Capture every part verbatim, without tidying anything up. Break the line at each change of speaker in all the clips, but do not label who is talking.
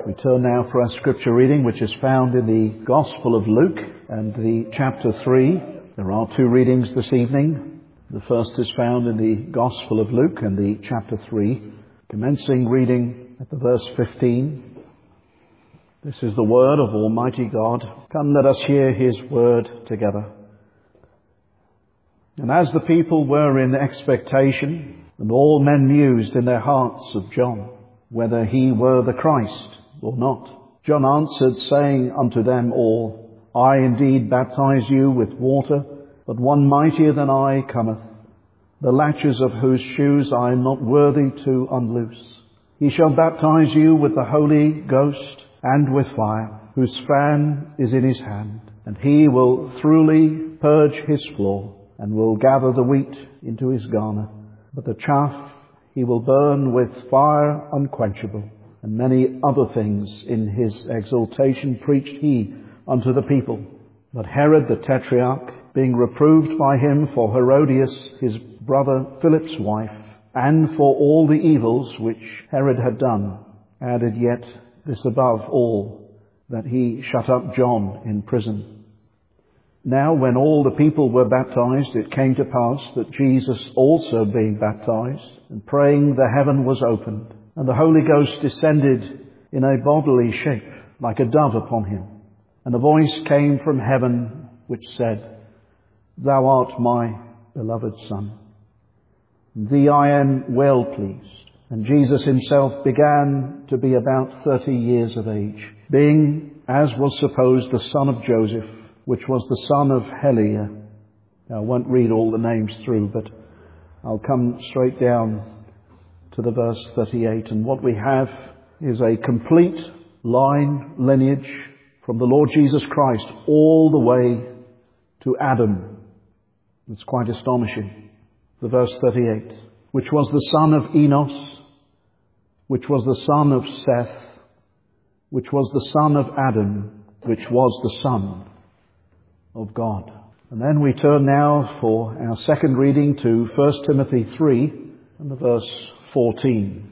We turn now for our scripture reading, which is found in the Gospel of Luke and the chapter three. There are two readings this evening. The first is found in the Gospel of Luke and the chapter three, commencing reading at the verse fifteen. This is the word of Almighty God. Come, let us hear His word together. And as the people were in expectation, and all men mused in their hearts of John, whether he were the Christ or not, John answered, saying unto them all, I indeed baptize you with water, but one mightier than I cometh, the latches of whose shoes I am not worthy to unloose. He shall baptize you with the Holy Ghost and with fire, whose fan is in his hand. And he will thoroughly purge his floor, and will gather the wheat into his garner, but the chaff he will burn with fire unquenchable. And many other things in his exaltation preached he unto the people. But Herod the Tetrarch, being reproved by him for Herodias his brother Philip's wife, and for all the evils which Herod had done, added yet this above all, that he shut up John in prison. Now when all the people were baptized, it came to pass that Jesus also being baptized, and praying, the heaven was opened, and the Holy Ghost descended in a bodily shape, like a dove upon him. And a voice came from heaven, which said, Thou art my beloved Son. In thee I am well pleased. And Jesus himself began to be about thirty years of age, being, as was supposed, the son of Joseph, which was the son of Heli. Now, I won't read all the names through, but I'll come straight down to the verse thirty-eight. And what we have is a complete line, lineage, from the Lord Jesus Christ all the way to Adam. It's quite astonishing. The verse thirty-eight, which was the son of Enos, which was the son of Seth, which was the son of Adam, which was the son of God. And then we turn now for our second reading to First Timothy three and the verse fourteen.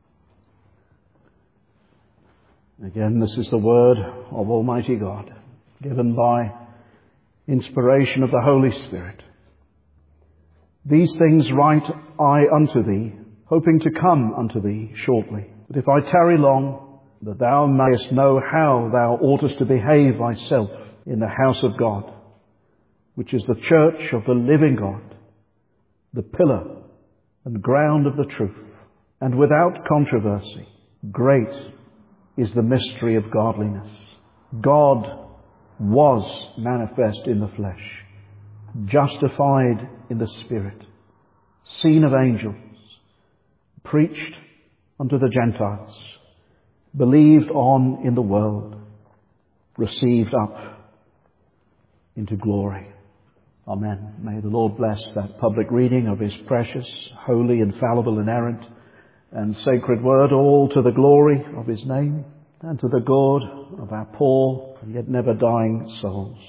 Again, this is the word of Almighty God, given by inspiration of the Holy Spirit. These things write I unto thee, hoping to come unto thee shortly. But if I tarry long, that thou mayest know how thou oughtest to behave thyself in the house of God, which is the church of the living God, the pillar and ground of the truth. And without controversy, great is the mystery of godliness. God was manifest in the flesh, justified in the Spirit, seen of angels, preached unto the Gentiles, believed on in the world, received up into glory. Amen. May the Lord bless that public reading of His precious, holy, infallible, inerrant, and sacred word, all to the glory of His name and to the good of our poor and yet never dying souls.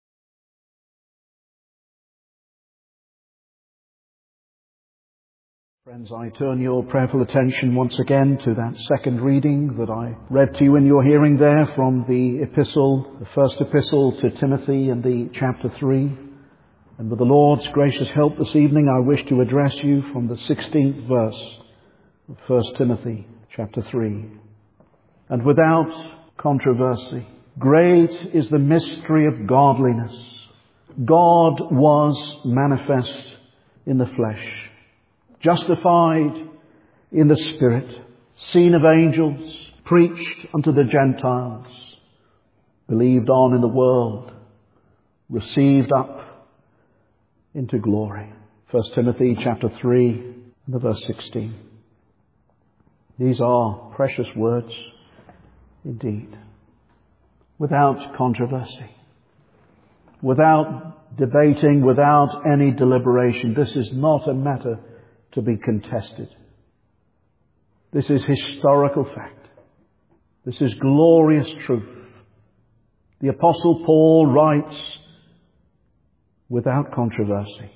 Friends, I turn your prayerful attention once again to that second reading that I read to you in your hearing there from the epistle, the first epistle to Timothy in the chapter three. And with the Lord's gracious help this evening, I wish to address you from the sixteenth verse of First Timothy chapter three. And without controversy, great is the mystery of godliness. God was manifest in the flesh, justified in the Spirit, seen of angels, preached unto the Gentiles, believed on in the world, received up into glory. First Timothy chapter three and the verse sixteen. These are precious words indeed. Without controversy, without debating, without any deliberation, this is not a matter to be contested. This is historical fact. This is glorious truth. The Apostle Paul writes without controversy,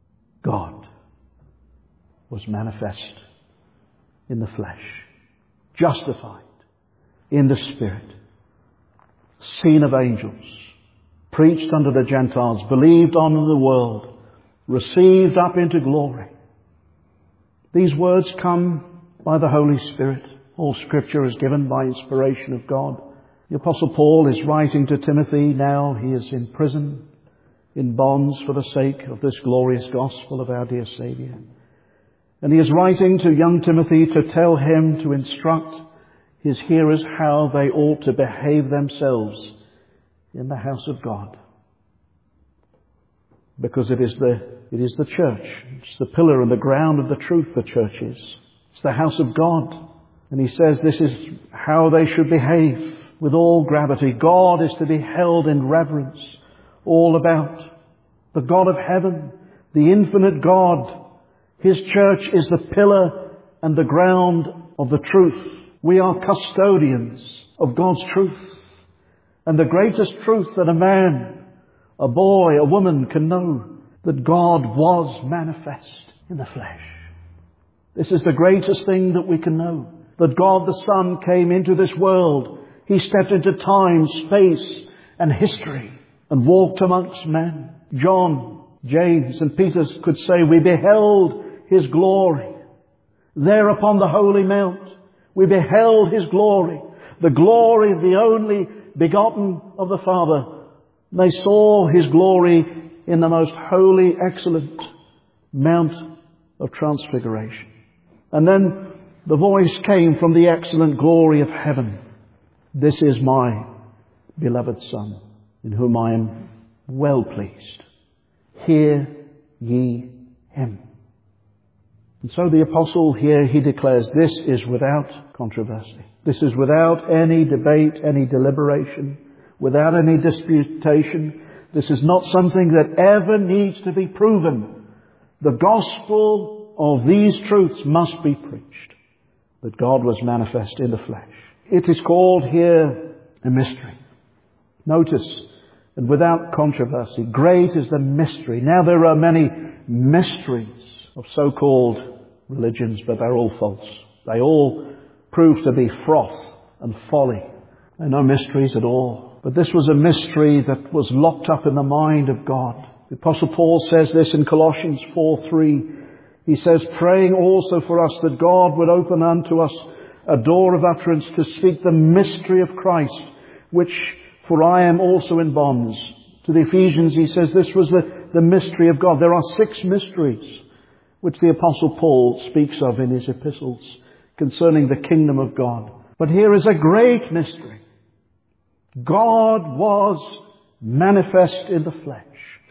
God was manifest in the flesh. justified in the Spirit, seen of angels, preached unto the Gentiles, believed on in the world, received up into glory. These words come by the Holy Spirit. All Scripture is given by inspiration of God. The Apostle Paul is writing to Timothy now. He is in prison, in bonds for the sake of this glorious gospel of our dear Saviour. And he is writing to young Timothy to tell him, to instruct his hearers how they ought to behave themselves in the house of God. Because it is the, it is the church. It's the pillar and the ground of the truth, the church is. It's the house of God. And he says this is how they should behave with all gravity. God is to be held in reverence all about. The God of heaven, the infinite God. His church is the pillar and the ground of the truth. We are custodians of God's truth. And the greatest truth that a man, a boy, a woman can know, that God was manifest in the flesh. This is the greatest thing that we can know. That God the Son came into this world. He stepped into time, space, and history and walked amongst men. John, James, and Peter could say, we beheld His glory. There upon the holy mount, we beheld His glory. The glory of the only begotten of the Father. They saw His glory in the most holy, excellent Mount of Transfiguration. And then the voice came from the excellent glory of heaven. This is my beloved Son, in whom I am well pleased. Hear ye Him. And so the apostle here, he declares, this is without controversy. This is without any debate, any deliberation, without any disputation. This is not something that ever needs to be proven. The gospel of these truths must be preached, that God was manifest in the flesh. It is called here a mystery. Notice, and without controversy, great is the mystery. Now there are many mysteries of so-called religions, but they're all false. They all prove to be froth and folly. They're no mysteries at all. But this was a mystery that was locked up in the mind of God. The Apostle Paul says this in Colossians four three. He says, praying also for us that God would open unto us a door of utterance to speak the mystery of Christ, which for I am also in bonds. To the Ephesians he says this was the, the mystery of God. There are six mysteries which the Apostle Paul speaks of in his epistles concerning the kingdom of God. But here is a great mystery. God was manifest in the flesh.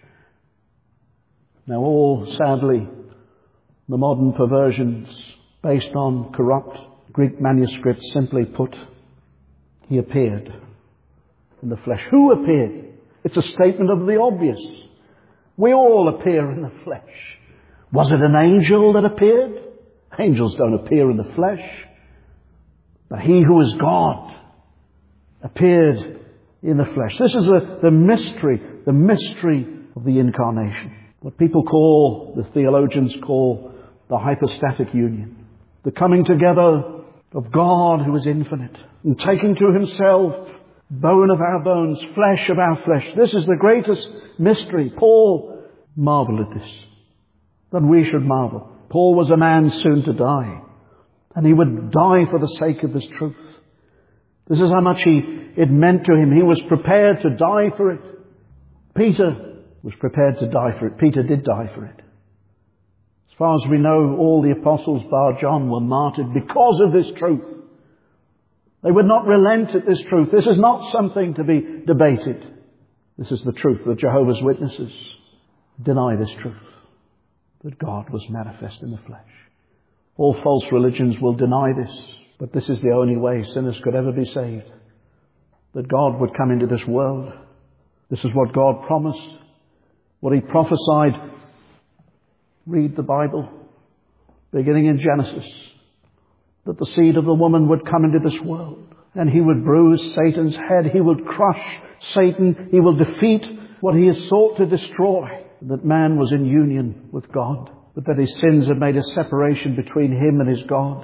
Now all, sadly, the modern perversions based on corrupt Greek manuscripts simply put, He appeared in the flesh. Who appeared? It's a statement of the obvious. We all appear in the flesh. Was it an angel that appeared? Angels don't appear in the flesh. But He who is God appeared in the flesh. This is a, the mystery, the mystery of the incarnation. What people call, the theologians call, the hypostatic union. The coming together of God who is infinite and taking to Himself bone of our bones, flesh of our flesh. This is the greatest mystery. Paul marveled at this. That we should marvel. Paul was a man soon to die. And he would die for the sake of this truth. This is how much he, it meant to him. He was prepared to die for it. Peter was prepared to die for it. Peter did die for it. As far as we know, all the apostles, bar John, were martyred because of this truth. They would not relent at this truth. This is not something to be debated. This is the truth. The Jehovah's Witnesses deny this truth, that God was manifest in the flesh. All false religions will deny this, but this is the only way sinners could ever be saved. That God would come into this world. This is what God promised, what He prophesied. Read the Bible, beginning in Genesis, that the seed of the woman would come into this world, and He would bruise Satan's head. He would crush Satan. He will defeat what he has sought to destroy. That man was in union with God, but that his sins had made a separation between him and his God.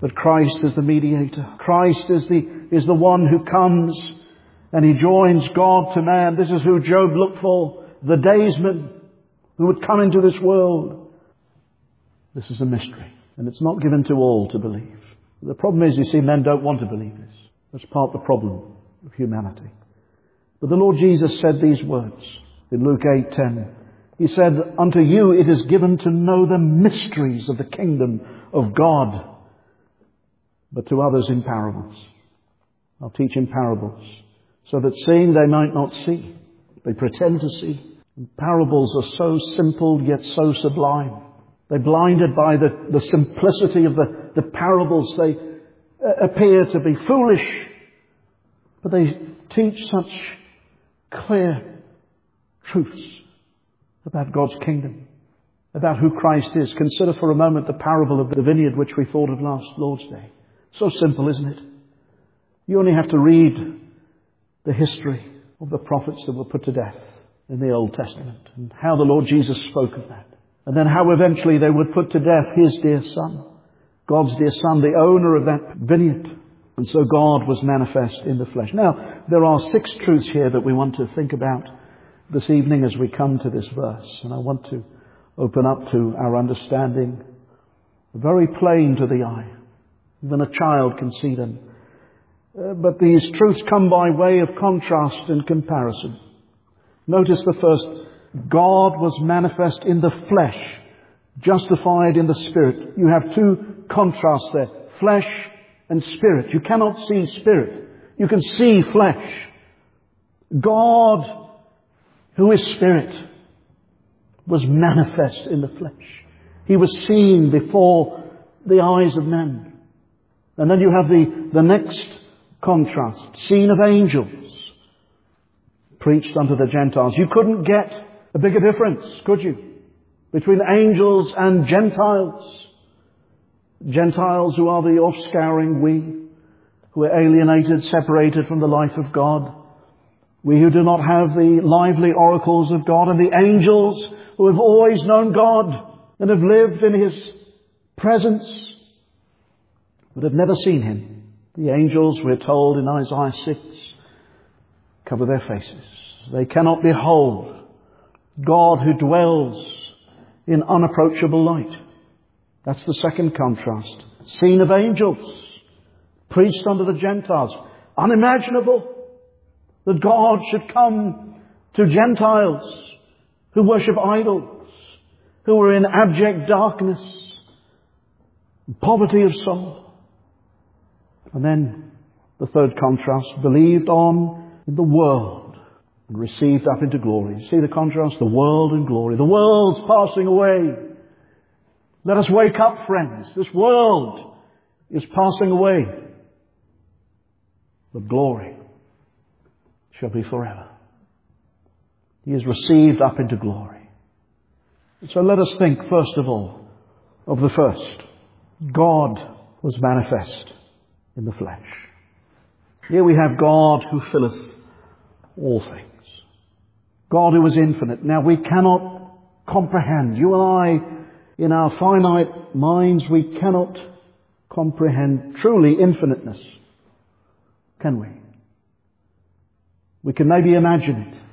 But Christ is the mediator. Christ is the, is the one who comes and he joins God to man. This is who Job looked for, the daysman who would come into this world. This is a mystery, and it's not given to all to believe. The problem is, you see, men don't want to believe this. That's part of the problem of humanity. But the Lord Jesus said these words in Luke eight ten. He said, "Unto you it is given to know the mysteries of the kingdom of God, but to others in parables." I'll teach in parables, so that seeing they might not see. They pretend to see. And parables are so simple yet so sublime. They're blinded by the, the simplicity of the, the parables. They uh, appear to be foolish, but they teach such clear truths about God's kingdom, about who Christ is. Consider for a moment the parable of the vineyard, which we thought of last Lord's Day. So simple, isn't it? You only have to read the history of the prophets that were put to death in the Old Testament, and how the Lord Jesus spoke of that. And then how eventually they would put to death His dear Son, God's dear Son, the owner of that vineyard. And so God was manifest in the flesh. Now, there are six truths here that we want to think about this evening as we come to this verse. And I want to open up to our understanding, very plain to the eye. Even a child can see them. Uh, but these truths come by way of contrast and comparison. Notice the first. God was manifest in the flesh, justified in the spirit. You have two contrasts there. Flesh and spirit. You cannot see spirit. You can see flesh. God, who is spirit, was manifest in the flesh. He was seen before the eyes of men. And then you have the, the next contrast. Seen of angels, preached unto the Gentiles. You couldn't get a bigger difference, could you? Between angels and Gentiles. Gentiles who are the offscouring, we who are alienated, separated from the life of God. We who do not have the lively oracles of God, and the angels who have always known God and have lived in His presence, but have never seen Him. The angels, we're told in Isaiah six, cover their faces. They cannot behold God who dwells in unapproachable light. That's the second contrast. Seen of angels, preached unto the Gentiles. Unimaginable that God should come to Gentiles who worship idols, who are in abject darkness, poverty of soul. And then the third contrast, believed on in the world, and received up into glory. See the contrast? The world and glory. The world's passing away. Let us wake up, friends. This world is passing away. But glory shall be forever. He is received up into glory. So let us think, first of all, of the first. God was manifest in the flesh. Here we have God who filleth all things. God who is infinite. Now we cannot comprehend. You and I, in our finite minds, we cannot comprehend truly infiniteness. Can we? We can maybe imagine it.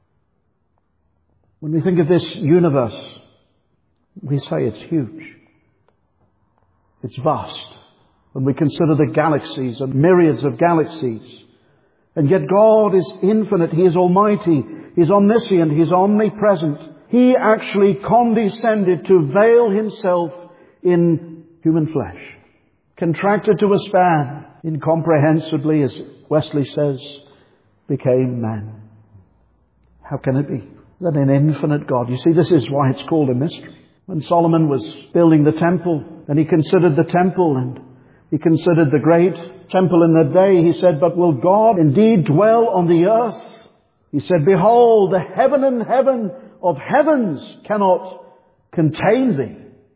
When we think of this universe, we say it's huge. It's vast. When we consider the galaxies and myriads of galaxies. And yet God is infinite. He is almighty. He is omniscient. He is omnipresent. He actually condescended to veil Himself in human flesh. Contracted to a span, incomprehensibly, as Wesley says, became man. How can it be that an infinite God? You see, this is why it's called a mystery. When Solomon was building the temple, and he considered the temple, and he considered the great temple in the day, he said, "But will God indeed dwell on the earth?" He said, "Behold, the heaven and heaven of heavens cannot contain thee.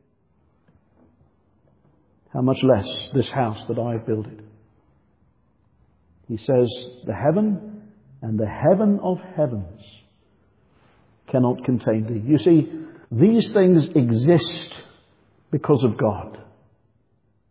How much less this house that I have builded." He says, the heaven and the heaven of heavens cannot contain thee. You see, these things exist because of God.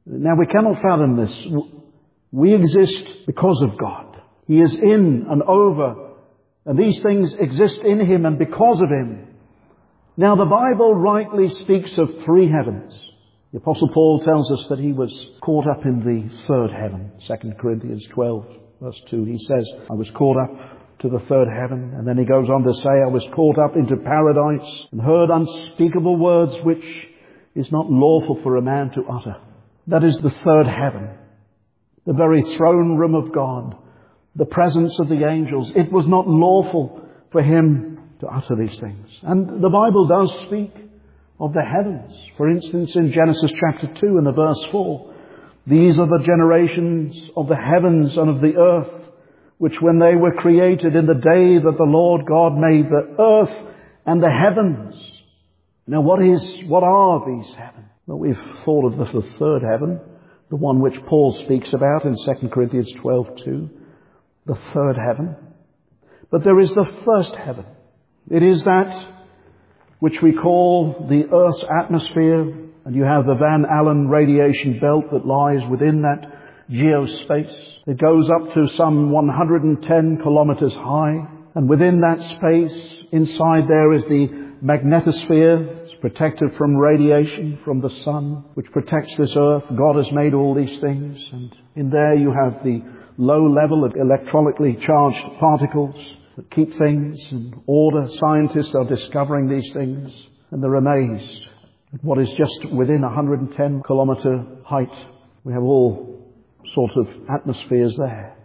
Now we cannot fathom this. We exist because of God. He is in and over, and these things exist in Him and because of Him. Now the Bible rightly speaks of three heavens. The Apostle Paul tells us that he was caught up in the third heaven. Second Corinthians twelve, verse two, he says, I was caught up to the third heaven. And then he goes on to say, I was caught up into paradise and heard unspeakable words which is not lawful for a man to utter. That is the third heaven, the very throne room of God, the presence of the angels. It was not lawful for him to utter these things. And the Bible does speak of the heavens. For instance, in Genesis chapter two and the verse four, these are the generations of the heavens and of the earth, which when they were created in the day that the Lord God made the earth and the heavens. Now what is, what are these heavens? Well, we've thought of the, the third heaven, the one which Paul speaks about in Second Corinthians twelve two, the third heaven. But there is the first heaven. It is that which we call the Earth's atmosphere, and you have the Van Allen radiation belt that lies within that geospace. It goes up to some one hundred ten kilometers high, and within that space, inside there is the magnetosphere. It's protected from radiation from the sun, which protects this Earth. God has made all these things, and in there you have the low level of electronically charged particles that keep things in order. Scientists are discovering these things, and they're amazed at what is just within one hundred ten kilometer height. We have all sorts of atmospheres there.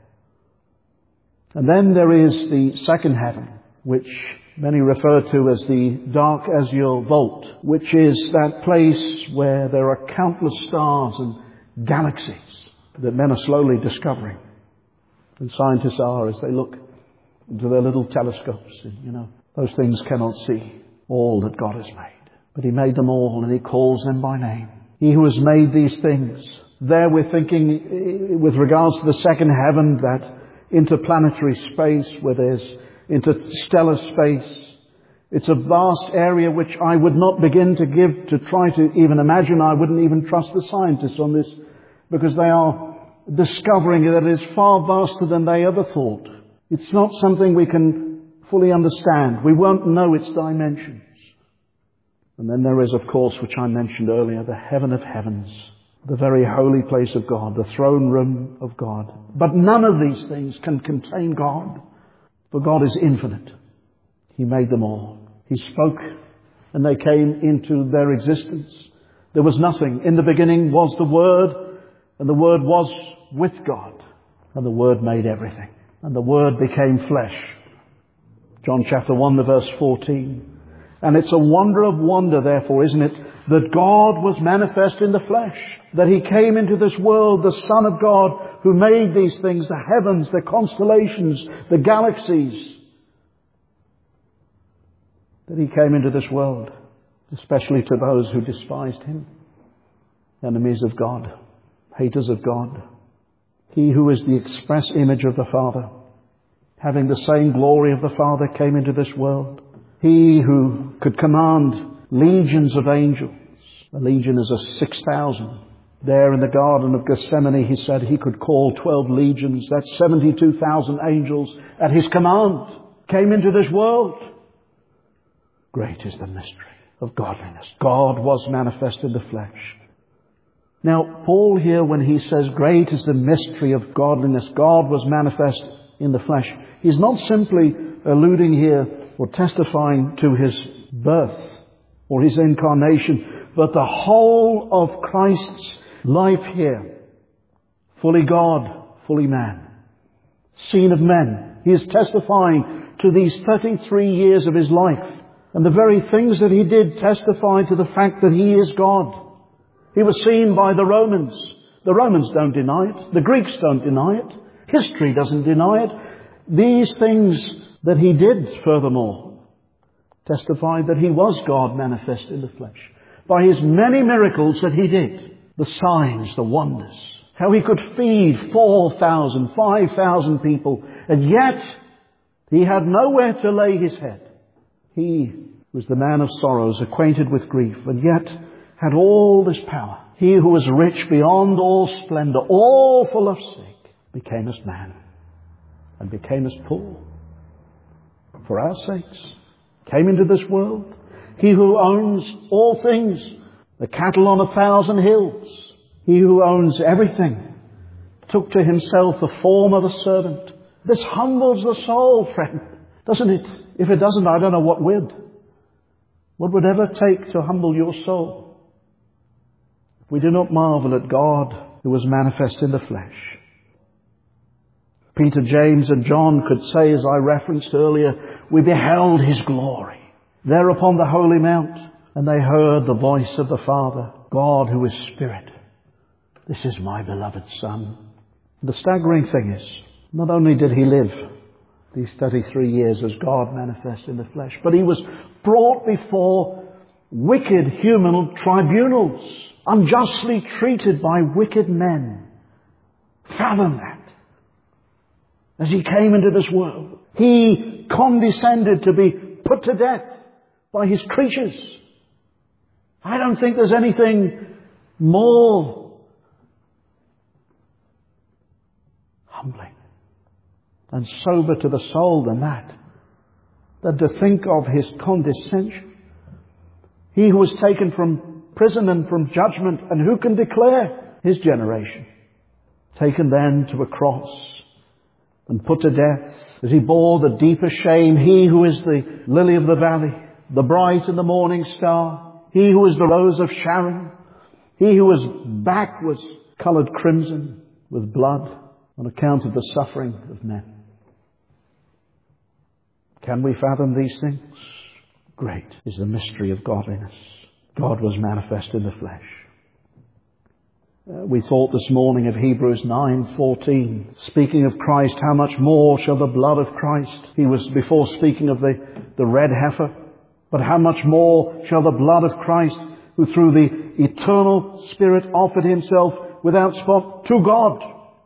And then there is the second heaven, which many refer to as the dark azure vault, which is that place where there are countless stars and galaxies that men are slowly discovering. And scientists are, as they look into their little telescopes, and, you know, those things cannot see all that God has made. But He made them all, and He calls them by name. He who has made these things. There we're thinking, with regards to the second heaven, that interplanetary space where there's interstellar space. It's a vast area which I would not begin to give, to try to even imagine. I wouldn't even trust the scientists on this, because they are discovering that it is far vaster than they ever thought. It's not something we can fully understand. We won't know its dimensions. And then there is, of course, which I mentioned earlier, the heaven of heavens, the very holy place of God, the throne room of God. But none of these things can contain God, for God is infinite. He made them all. He spoke, and they came into their existence. There was nothing. In the beginning was the Word, and the Word was with God, and the Word made everything. And the Word became flesh. John chapter one, the verse fourteen. And it's a wonder of wonder, therefore, isn't it, that God was manifest in the flesh, that He came into this world, the Son of God, who made these things, the heavens, the constellations, the galaxies, that He came into this world, especially to those who despised Him, enemies of God, haters of God. He who is the express image of the Father, having the same glory of the Father, came into this world. He who could command legions of angels. A legion is a six thousand. There in the Garden of Gethsemane, He said He could call twelve legions. That's seventy-two thousand angels at His command. Came into this world. Great is the mystery of godliness. God was manifest in the flesh. Now, Paul here, when he says, great is the mystery of godliness, God was manifest in the flesh, he's not simply alluding here or testifying to His birth or His incarnation, but the whole of Christ's life here. Fully God, fully man. Seen of men. He is testifying to these thirty-three years of His life. And the very things that He did testify to the fact that He is God. He was seen by the Romans. The Romans don't deny it. The Greeks don't deny it. History doesn't deny it. These things that He did, furthermore, testified that He was God manifest in the flesh. By His many miracles that He did, the signs, the wonders, how He could feed four thousand, five thousand people, and yet He had nowhere to lay His head. He was the man of sorrows, acquainted with grief, and yet had all this power. He who was rich beyond all splendor, all full of sick, became as man and became as poor for our sakes, came into this world. He who owns all things, the cattle on a thousand hills, he who owns everything, took to himself the form of a servant. This humbles the soul, friend, doesn't it? If it doesn't, I don't know what would. What would ever take to humble your soul? We do not marvel at God who was manifest in the flesh. Peter, James and John could say, as I referenced earlier, we beheld his glory there upon the holy mount, and they heard the voice of the Father, God who is Spirit. This is my beloved Son. The staggering thing is, not only did he live these thirty-three years as God manifest in the flesh, but he was brought before wicked human tribunals, unjustly treated by wicked men. Fathom that. As he came into this world, he condescended to be put to death by his creatures. I don't think there's anything more humbling and sober to the soul than that, than to think of his condescension. He who was taken from prison and from judgment, and who can declare his generation, taken then to a cross and put to death as he bore the deepest shame. He who is the lily of the valley, the bright and the morning star, he who is the rose of Sharon, he whose back was coloured crimson with blood on account of the suffering of men. Can we fathom these things? Great is the mystery of godliness. God was manifest in the flesh. Uh, we thought this morning of Hebrews nine fourteen. Speaking of Christ, how much more shall the blood of Christ, he was before speaking of the, the red heifer, but how much more shall the blood of Christ, who through the eternal Spirit offered himself without spot to God.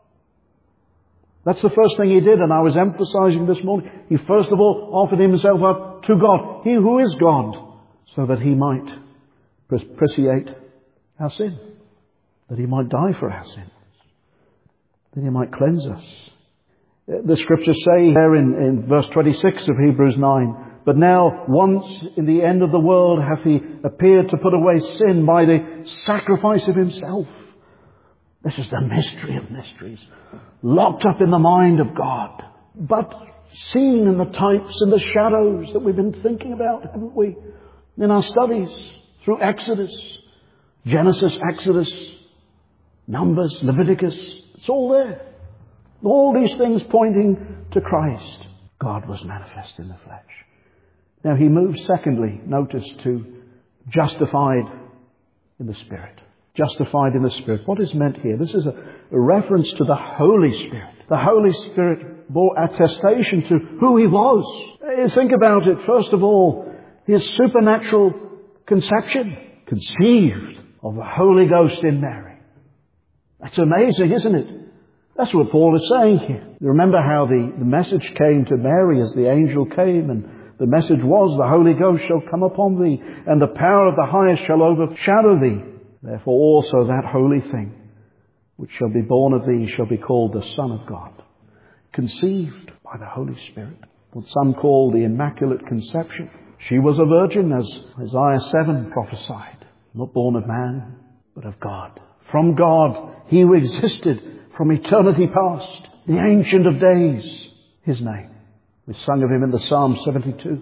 That's the first thing he did, and I was emphasizing this morning. He first of all offered himself up to God, he who is God, so that he might propitiate our sin, that he might die for our sins, that he might cleanse us. The scriptures say there in, in verse twenty-six of Hebrews nine, but now once in the end of the world hath he appeared to put away sin by the sacrifice of himself. This is the mystery of mysteries, locked up in the mind of God, but seen in the types and the shadows that we've been thinking about, haven't we, in our studies through Exodus, Genesis, Exodus, Numbers, Leviticus. It's all there. All these things pointing to Christ. God was manifest in the flesh. Now he moves secondly, notice, to justified in the Spirit. Justified in the Spirit. What is meant here? This is a, a reference to the Holy Spirit. The Holy Spirit bore attestation to who he was. Think about it. First of all, his supernatural conception, conceived of the Holy Ghost in Mary. That's amazing, isn't it? That's what Paul is saying here. You remember how the, the message came to Mary as the angel came, and the message was, the Holy Ghost shall come upon thee, and the power of the highest shall overshadow thee. Therefore also that holy thing which shall be born of thee shall be called the Son of God. Conceived by the Holy Spirit. What some call the Immaculate Conception. She was a virgin, as Isaiah seven prophesied. Not born of man, but of God. From God, he who existed from eternity past. The Ancient of Days, his name. We sung of him in the Psalm seventy-two.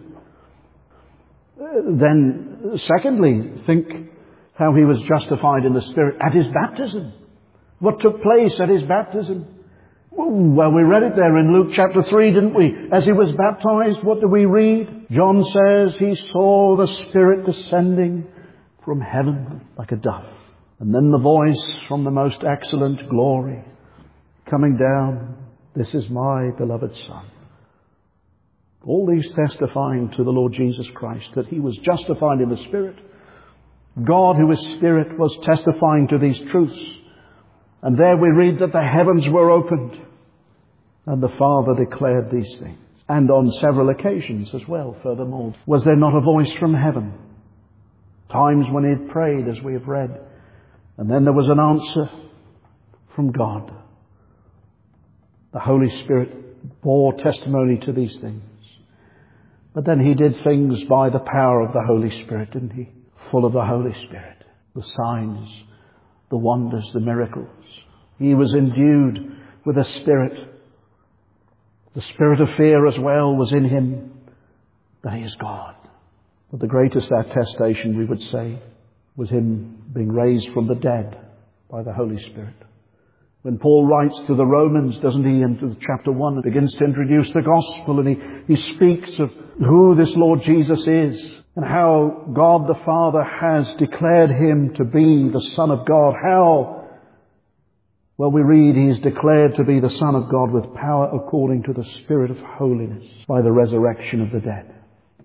Then, secondly, think how he was justified in the Spirit at his baptism. What took place at his baptism? Well, we read it there in Luke chapter three, didn't we? As he was baptized, what do we read? John says he saw the Spirit descending from heaven like a dove. And then the voice from the most excellent glory coming down, this is my beloved Son. All these testifying to the Lord Jesus Christ, that he was justified in the Spirit. God, who is Spirit, was testifying to these truths. And there we read that the heavens were opened and the Father declared these things. And on several occasions as well, furthermore. Was there not a voice from heaven? Times when he had prayed, as we have read, And then there was an answer from God. The Holy Spirit bore testimony to these things. But then he did things by the power of the Holy Spirit, didn't he? Full of the Holy Spirit. The signs, the wonders, the miracles. He was endued with a spirit. The spirit of fear as well was in him, that he is God. But the greatest attestation, we would say, was him being raised from the dead by the Holy Spirit. When Paul writes to the Romans, doesn't he, into chapter one, and begins to introduce the gospel, and he, he speaks of who this Lord Jesus is, and how God the Father has declared him to be the Son of God. How? Well, we read he is declared to be the Son of God with power according to the Spirit of holiness by the resurrection of the dead.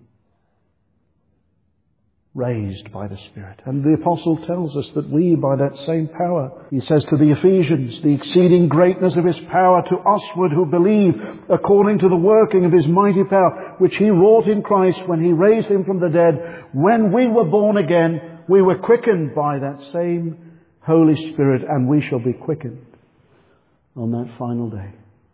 Raised by the Spirit. And the Apostle tells us that we, by that same power, he says to the Ephesians, the exceeding greatness of his power to usward who believe, according to the working of his mighty power, which he wrought in Christ when he raised him from the dead. When we were born again, we were quickened by that same Holy Spirit, and we shall be quickened on that final day.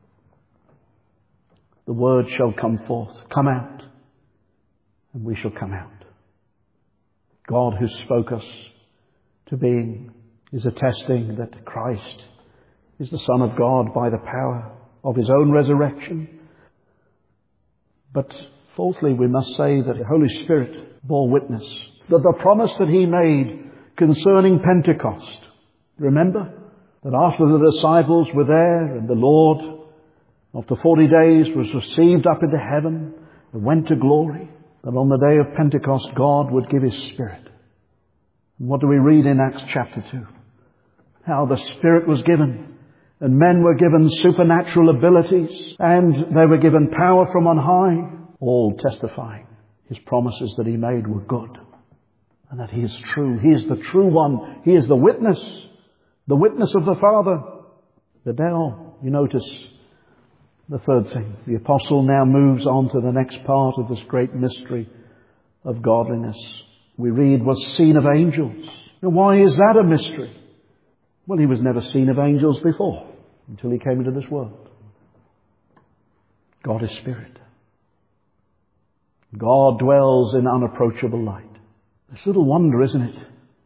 The word shall come forth, come out, and we shall come out. God who spoke us to being is attesting that Christ is the Son of God by the power of his own resurrection. But fourthly, we must say that the Holy Spirit bore witness that the promise that he made concerning Pentecost. Remember that after the disciples were there and the Lord, after forty days, was received up into heaven and went to glory, that on the day of Pentecost God would give his Spirit. And what do we read in Acts chapter two? How the Spirit was given, and men were given supernatural abilities, and they were given power from on high, all testifying his promises that he made were good, and that he is true. He is the true one. He is the witness, the witness of the Father. But now, you notice the third thing. The apostle now moves on to the next part of this great mystery of godliness. We read, was seen of angels. Now, why is that a mystery? Well, he was never seen of angels before until he came into this world. God is Spirit. God dwells in unapproachable light. It's little wonder, isn't it?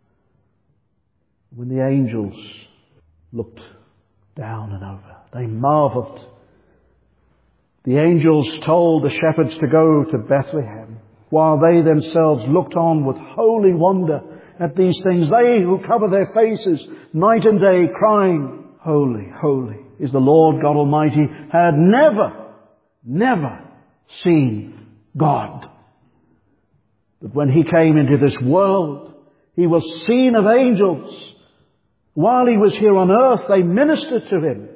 When the angels looked down and over, they marveled. The angels told the shepherds to go to Bethlehem, while they themselves looked on with holy wonder at these things. They who cover their faces night and day, crying, holy, holy is the Lord God Almighty, had never, never seen God. But when he came into this world, he was seen of angels. While he was here on earth, they ministered to him.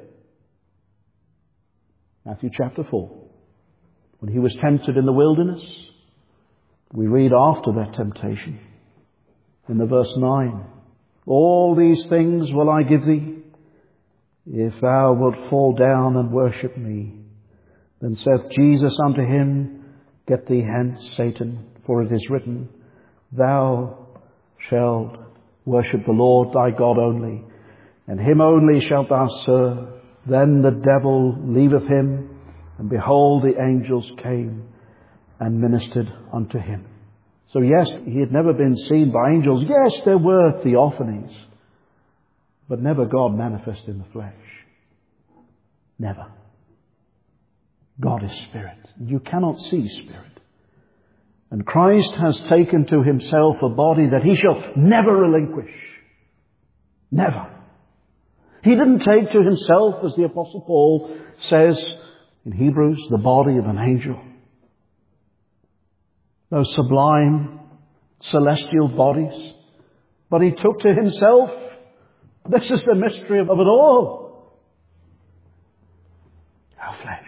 Matthew chapter four. When he was tempted in the wilderness, we read after that temptation in the verse nine, all these things will I give thee, if thou wilt fall down and worship me. Then saith Jesus unto him, get thee hence, Satan, for it is written, thou shalt worship the Lord thy God only, and him only shalt thou serve. Then the devil leaveth him, and behold, the angels came and ministered unto him. So yes, he had never been seen by angels. Yes, there were theophanies, but never God manifest in the flesh. Never. God is Spirit. You cannot see Spirit. And Christ has taken to himself a body that he shall never relinquish. Never. He didn't take to himself, as the Apostle Paul says in Hebrews, the body of an angel. Those sublime celestial bodies. But he took to himself, this is the mystery of it all, our flesh.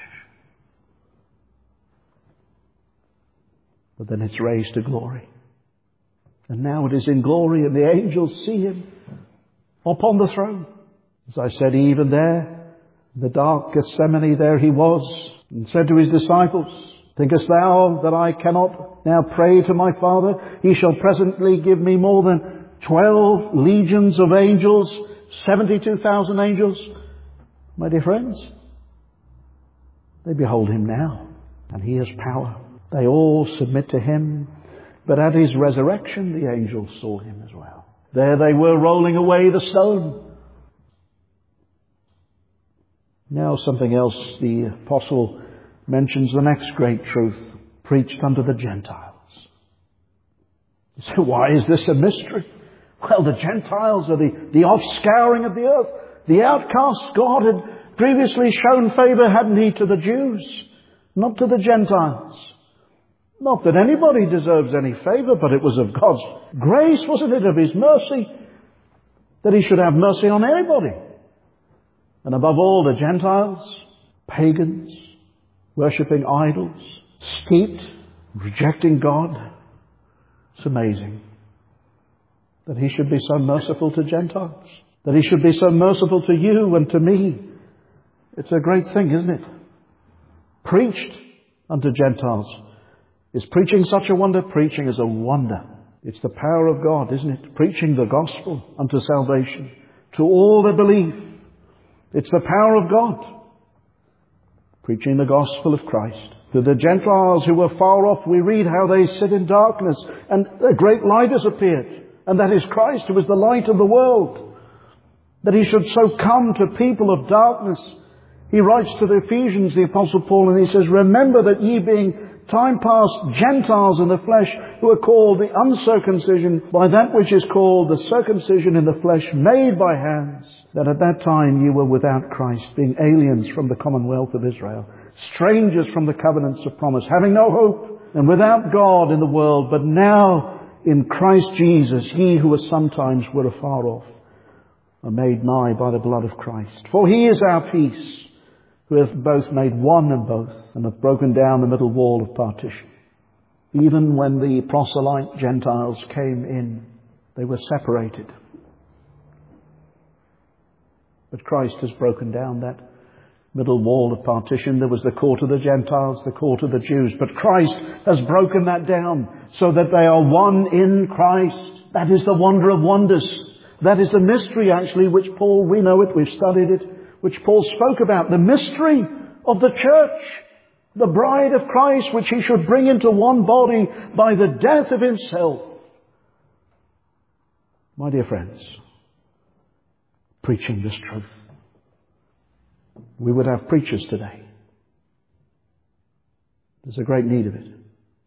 But then it's raised to glory. And now it is in glory, and the angels see him upon the throne. As I said, even there, in the dark Gethsemane, there he was, and said to his disciples, thinkest thou that I cannot now pray to my Father? He shall presently give me more than Twelve legions of angels, seventy-two thousand angels. My dear friends, they behold him now, and he has power. They all submit to him. But at his resurrection, the angels saw him as well. There they were, rolling away the stone. Now something else. The apostle mentions the next great truth, preached unto the Gentiles. So why is this a mystery? Well, the Gentiles are the, the offscouring of the earth. The outcasts. God had previously shown favour, hadn't he, to the Jews, not to the Gentiles. Not that anybody deserves any favour, but it was of God's grace, wasn't it, of his mercy, that he should have mercy on anybody. And above all, the Gentiles, pagans, worshipping idols, steeped, rejecting God. It's amazing that he should be so merciful to Gentiles, that he should be so merciful to you and to me. It's a great thing, isn't it? Preached unto Gentiles. Is preaching such a wonder? Preaching is a wonder. It's the power of God, isn't it? Preaching the gospel unto salvation to all that believe. It's the power of God. Preaching the gospel of Christ. To the Gentiles who were far off, we read how they sit in darkness, and a great light has appeared. And that is Christ, who is the light of the world. That he should so come to people of darkness. He writes to the Ephesians, the Apostle Paul, and he says, remember that ye being time past Gentiles in the flesh, who are called the uncircumcision by that which is called the circumcision in the flesh made by hands, that at that time you were without Christ, being aliens from the commonwealth of Israel, strangers from the covenants of promise, having no hope, and without God in the world. But now in Christ Jesus, ye who were sometimes were afar off, are made nigh by the blood of Christ. For he is our peace, who hath both made one and both, and hath broken down the middle wall of partition. Even when the proselyte Gentiles came in, they were separated. But Christ has broken down that middle wall of partition. There was the court of the Gentiles, the court of the Jews. But Christ has broken that down so that they are one in Christ. That is the wonder of wonders. That is the mystery, actually, which Paul, we know it, we've studied it, which Paul spoke about. The mystery of the church, the bride of Christ, which he should bring into one body by the death of himself. My dear friends, preaching this truth. We would have preachers today. There's a great need of it.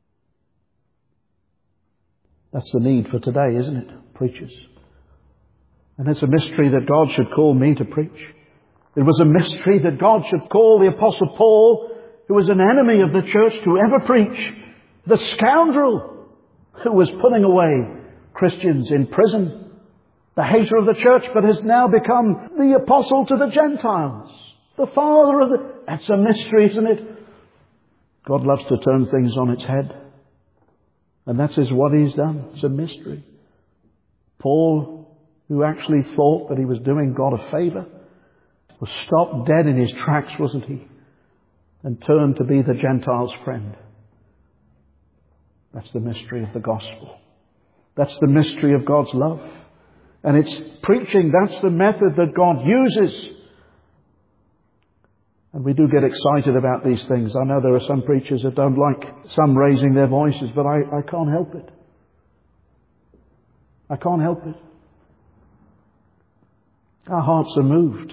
That's the need for today, isn't it? Preachers. And it's a mystery that God should call me to preach. It was a mystery that God should call the Apostle Paul, who was an enemy of the church, to ever preach. The scoundrel who was putting away Christians in prison. The hater of the church, but has now become the apostle to the Gentiles. The father of the... That's a mystery, isn't it? God loves to turn things on its head. And that is what he's done. It's a mystery. Paul, who actually thought that he was doing God a favour, was stopped dead in his tracks, wasn't he? And turned to be the Gentiles' friend. That's the mystery of the gospel. That's the mystery of God's love. And it's preaching, that's the method that God uses. And we do get excited about these things. I know there are some preachers that don't like some raising their voices, but I, I can't help it. I can't help it. Our hearts are moved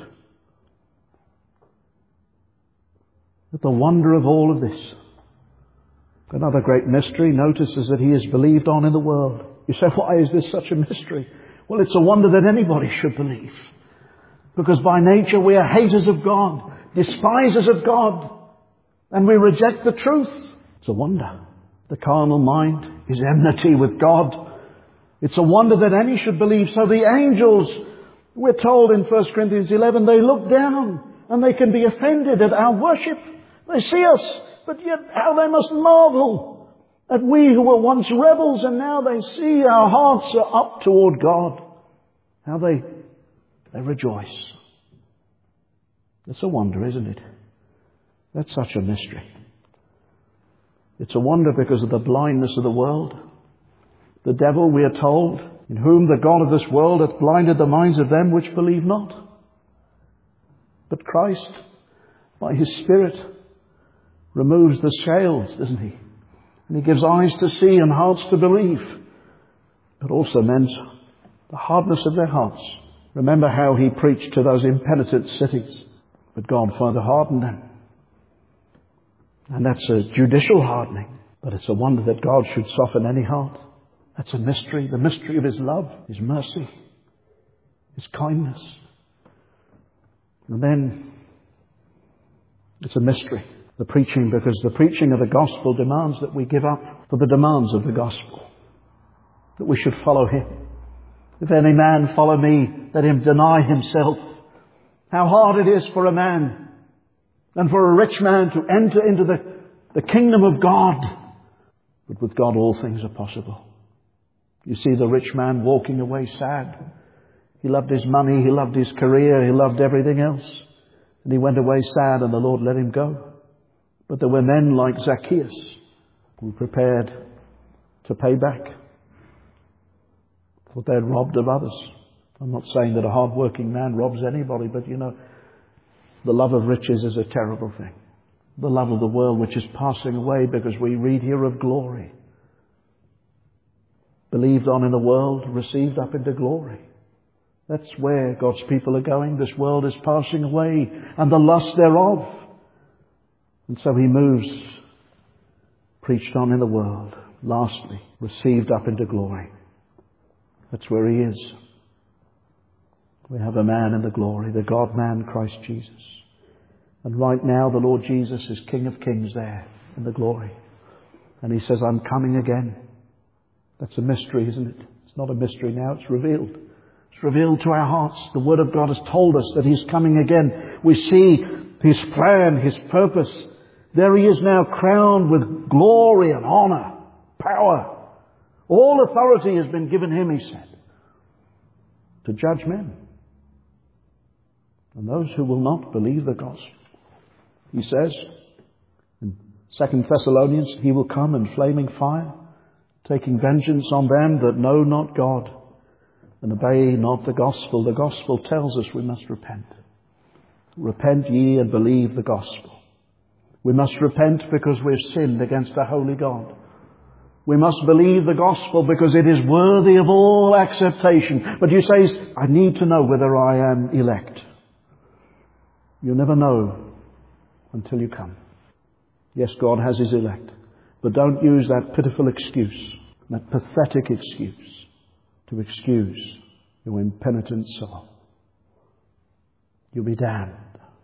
at the wonder of all of this. Another great mystery, notice, is that he is believed on in the world. You say, why is this such a mystery? Well, it's a wonder that anybody should believe. Because by nature we are haters of God, despisers of God, and we reject the truth. It's a wonder. The carnal mind is enmity with God. It's a wonder that any should believe. So the angels, we're told in First Corinthians eleven, they look down and they can be offended at our worship. They see us, but yet how they must marvel at we who were once rebels, and now they see our hearts are up toward God. How they, they rejoice. It's a wonder, isn't it? That's such a mystery. It's a wonder because of the blindness of the world. The devil, we are told, in whom the God of this world hath blinded the minds of them which believe not. But Christ, by his Spirit, removes the scales, doesn't he? And he gives eyes to see and hearts to believe, but also mends the hardness of their hearts. Remember how he preached to those impenitent cities, but God further hardened them. And that's a judicial hardening, but it's a wonder that God should soften any heart. That's a mystery, the mystery of his love, his mercy, his kindness. And then it's a mystery, the preaching, because the preaching of the gospel demands that we give up for the demands of the gospel, that we should follow him. If any man follow me, let him deny himself. How hard it is for a man and for a rich man to enter into the, the kingdom of God. But with God all things are possible. You see the rich man walking away sad. He loved his money, he loved his career, he loved everything else. And he went away sad and the Lord let him go. But there were men like Zacchaeus who were prepared to pay back what they had robbed of others. I'm not saying that a hard-working man robs anybody, but you know, the love of riches is a terrible thing. The love of the world which is passing away, because we read here of glory. Believed on in the world, received up into glory. That's where God's people are going. This world is passing away and the lust thereof. And so he moves, preached on in the world, lastly, received up into glory. That's where he is. We have a man in the glory, the God-man, Christ Jesus. And right now the Lord Jesus is King of Kings there in the glory. And he says, I'm coming again. That's a mystery, isn't it? It's not a mystery now, it's revealed. It's revealed to our hearts. The Word of God has told us that he's coming again. We see his plan, his purpose. There he is now, crowned with glory and honor, power. All authority has been given him, he said, to judge men. And those who will not believe the gospel. He says in Second Thessalonians, he will come in flaming fire, taking vengeance on them that know not God and obey not the gospel. The gospel tells us we must repent. Repent ye and believe the gospel. We must repent because we've sinned against a holy God. We must believe the gospel because it is worthy of all acceptation. But you say, I need to know whether I am elect. You never know until you come. Yes, God has his elect. But don't use that pitiful excuse, that pathetic excuse, to excuse your impenitent soul. You'll be damned.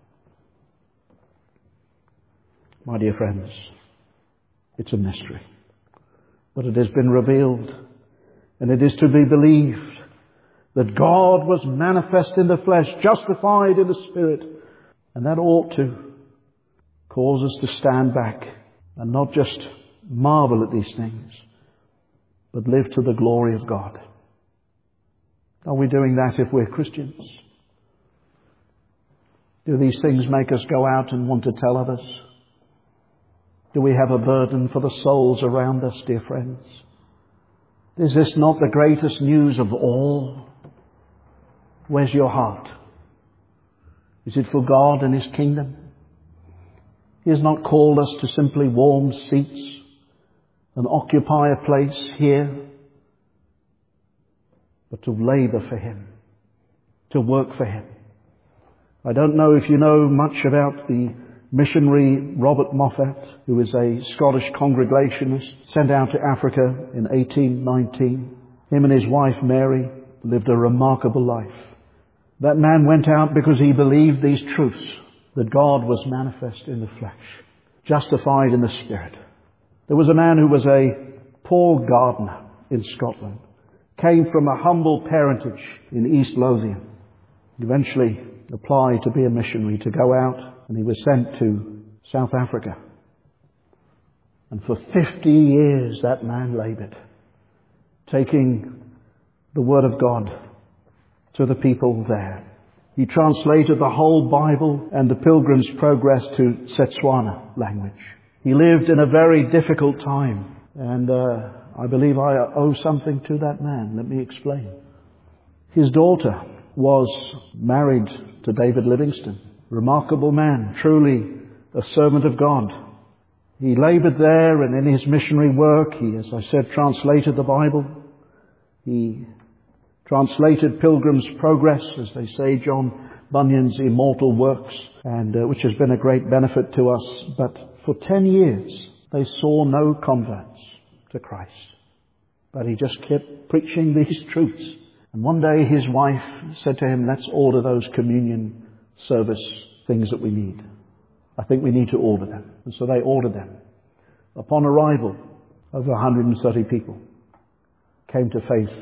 My dear friends, it's a mystery. But it has been revealed, and it is to be believed that God was manifest in the flesh, justified in the Spirit. And that ought to cause us to stand back and not just marvel at these things, but live to the glory of God. Are we doing that if we're Christians? Do these things make us go out and want to tell others? Do we have a burden for the souls around us, dear friends? Is this not the greatest news of all? Where's your heart? Is it for God and his kingdom? He has not called us to simply warm seats and occupy a place here, but to labour for him, to work for him. I don't know if you know much about the missionary Robert Moffat, who is a Scottish Congregationalist sent out to Africa in eighteen nineteen. Him and his wife Mary lived a remarkable life. That man went out because he believed these truths, that God was manifest in the flesh, justified in the Spirit. There was a man who was a poor gardener in Scotland, came from a humble parentage in East Lothian, eventually applied to be a missionary, to go out, and he was sent to South Africa. And for fifty years that man laboured, taking the Word of God to the people there. He translated the whole Bible and the Pilgrim's Progress to Setswana language. He lived in a very difficult time, and uh, I believe I owe something to that man. Let me explain. His daughter was married to David Livingstone. Remarkable man, truly a servant of God. He labored there, and in his missionary work, he, as I said, translated the Bible. He translated Pilgrim's Progress, as they say, John Bunyan's immortal works, and uh, which has been a great benefit to us. But for ten years, they saw no converts to Christ. But he just kept preaching these truths. And one day his wife said to him, let's order those communion service things that we need. I think we need to order them. And so they ordered them. Upon arrival, over one hundred thirty people came to faith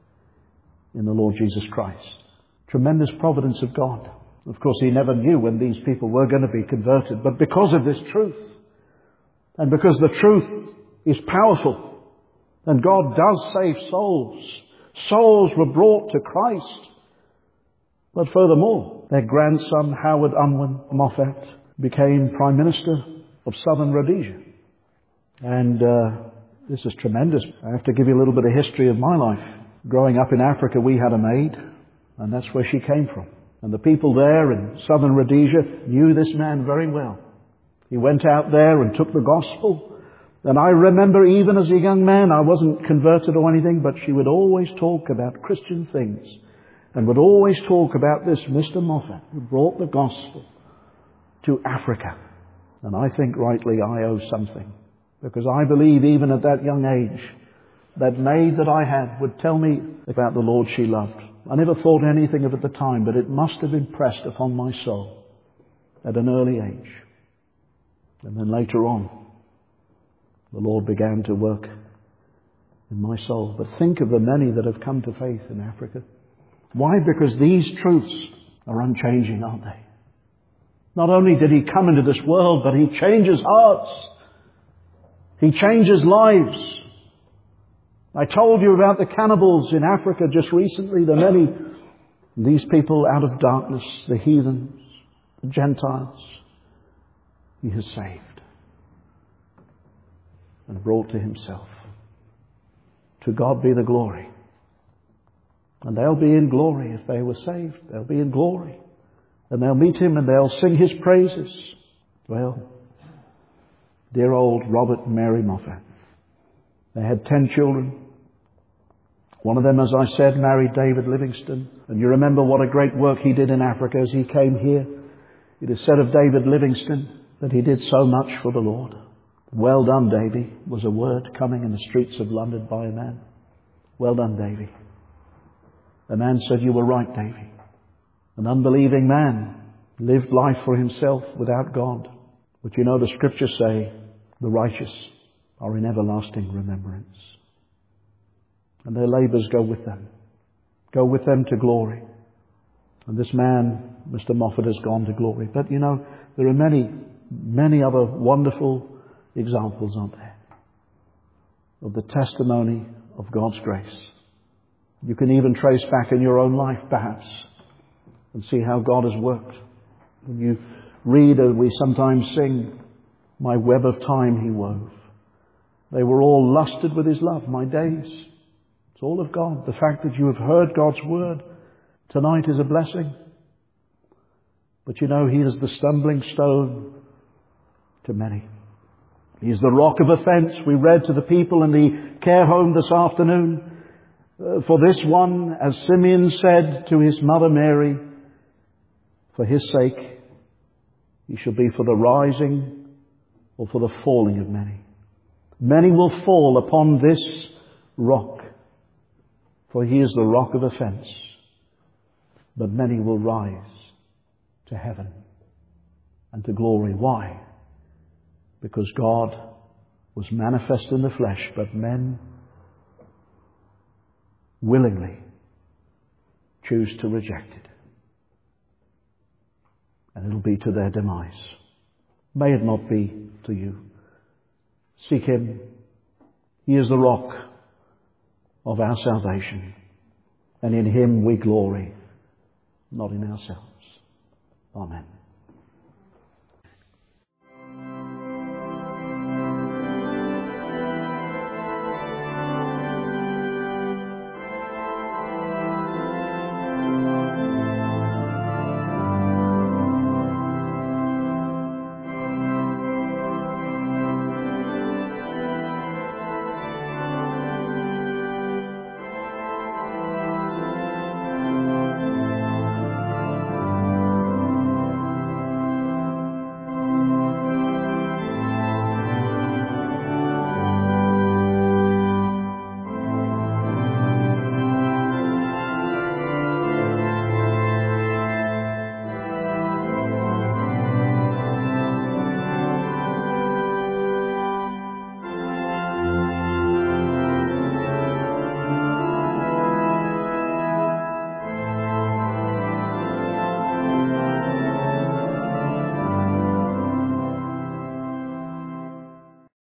in the Lord Jesus Christ. Tremendous providence of God. Of course, he never knew when these people were going to be converted, but because of this truth, and because the truth is powerful, and God does save souls, souls were brought to Christ. But furthermore, their grandson, Howard Unwin Moffat, became Prime Minister of Southern Rhodesia. And uh, this is tremendous. I have to give you a little bit of history of my life. Growing up in Africa, we had a maid, and that's where she came from. And the people there in Southern Rhodesia knew this man very well. He went out there and took the gospel. And I remember even as a young man, I wasn't converted or anything, but she would always talk about Christian things and would always talk about this Mister Moffat who brought the gospel to Africa. And I think rightly I owe something, because I believe even at that young age, that maid that I had would tell me about the Lord she loved. I never thought anything of it at the time, but it must have impressed upon my soul at an early age. And then later on, the Lord began to work in my soul. But think of the many that have come to faith in Africa. Why? Because these truths are unchanging, aren't they? Not only did he come into this world, but he changes hearts. He changes lives. I told you about the cannibals in Africa just recently, the many, these people out of darkness, the heathens, the Gentiles, he has saved and brought to himself. To God be the glory. And they'll be in glory if they were saved. They'll be in glory. And they'll meet him and they'll sing his praises. Well, dear old Robert and Mary Moffat. They had ten children. One of them, as I said, married David Livingstone. And you remember what a great work he did in Africa as he came here. It is said of David Livingstone that he did so much for the Lord. Well done, Davy, was a word coming in the streets of London by a man. Well done, Davy. The man said, you were right, Davy. An unbelieving man lived life for himself without God. But you know the scriptures say, the righteous are in everlasting remembrance. And their labours go with them. Go with them to glory. And this man, Mister Moffat, has gone to glory. But you know, there are many, many other wonderful examples, aren't there, of the testimony of God's grace. You can even trace back in your own life, perhaps, and see how God has worked. When you read, and we sometimes sing, my web of time he wove. They were all lusted with his love, my days. It's all of God. The fact that you have heard God's word tonight is a blessing. But you know, he is the stumbling stone to many. He is the rock of offence. We read to the people in the care home this afternoon. Uh, for this one, as Simeon said to his mother Mary, for his sake, he shall be for the rising or for the falling of many. Many will fall upon this rock, for he is the rock of offence. But many will rise to heaven and to glory. Why? Because God was manifest in the flesh, but men willingly choose to reject it. And it'll be to their demise. May it not be to you. Seek him. He is the rock of our salvation. And in him we glory, not in ourselves. Amen.